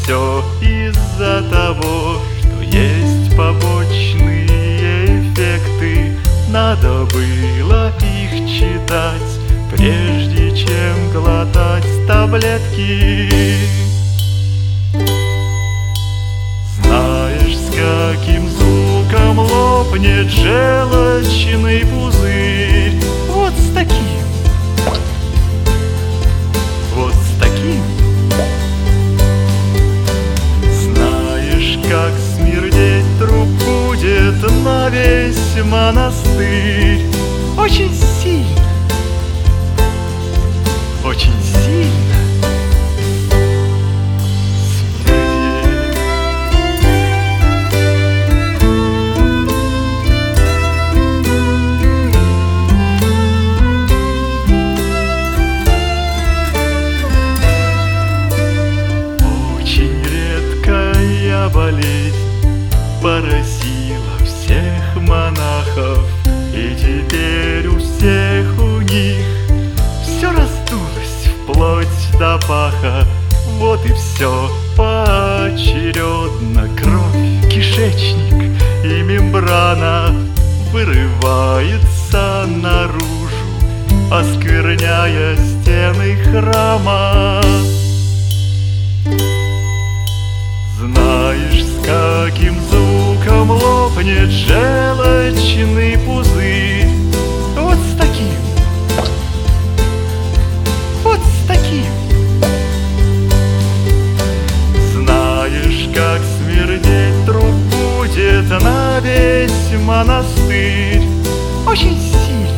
все из-за того, что есть побочные эффекты. Надо было их читать, прежде чем глотать таблетки. Знаешь, с каким звуком лопнет желчный пузырь? Вот с таким. Вот с таким. Знаешь, как смердеть труп будет на весь монастырь? Очень сильно. Очень сильно. Болезнь поразила всех монахов, и теперь у всех у них все раздулось вплоть до паха. Вот и все поочередно: кровь, кишечник и мембрана вырывается наружу, оскверняя стены храма. Знаешь, с каким звуком лопнет желчный пузырь? Вот с таким. Вот с таким. Знаешь, как смердеть труп будет на весь монастырь? Очень сильно.